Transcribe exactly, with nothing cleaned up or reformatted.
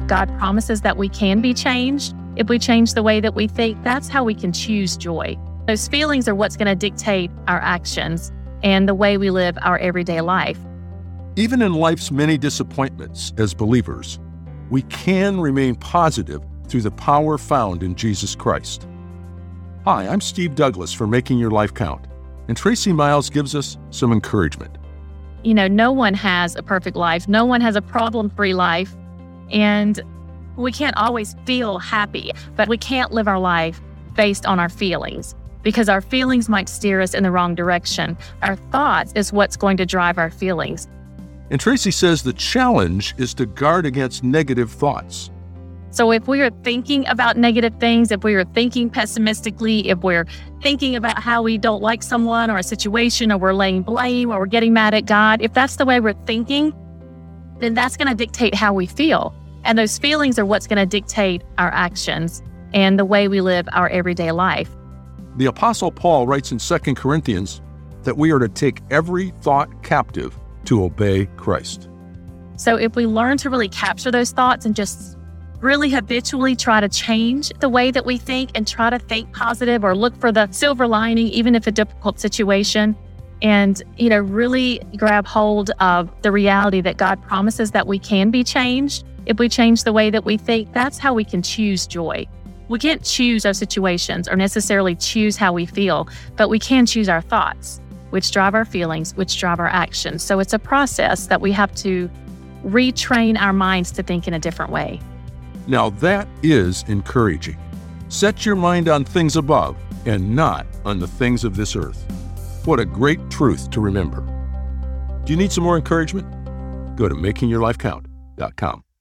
God promises that we can be changed if we change the way that we think, that's how we can choose joy. Those feelings are what's going to dictate our actions and the way we live our everyday life. Even in life's many disappointments as believers, we can remain positive through the power found in Jesus Christ. Hi, I'm Steve Douglas for Making Your Life Count, and Tracy Miles gives us some encouragement. You know, no one has a perfect life. No one has a problem-free life, and we can't always feel happy, but we can't live our life based on our feelings because our feelings might steer us in the wrong direction. Our thoughts is what's going to drive our feelings. And Tracy says the challenge is to guard against negative thoughts. So if we are thinking about negative things, if we are thinking pessimistically, if we're thinking about how we don't like someone or a situation, or we're laying blame, or we're getting mad at God, if that's the way we're thinking, then that's going to dictate how we feel. And those feelings are what's going to dictate our actions and the way we live our everyday life. The Apostle Paul writes in Second Corinthians that we are to take every thought captive to obey Christ. So if we learn to really capture those thoughts and just really habitually try to change the way that we think and try to think positive or look for the silver lining, even if a difficult situation, and, you know, really grab hold of the reality that God promises that we can be changed if we change the way that we think, that's how we can choose joy. We can't choose our situations or necessarily choose how we feel, but we can choose our thoughts, which drive our feelings, which drive our actions. So it's a process that we have to retrain our minds to think in a different way. Now that is encouraging. Set your mind on things above and not on the things of this earth. What a great truth to remember. Do you need some more encouragement? Go to making your life count dot com.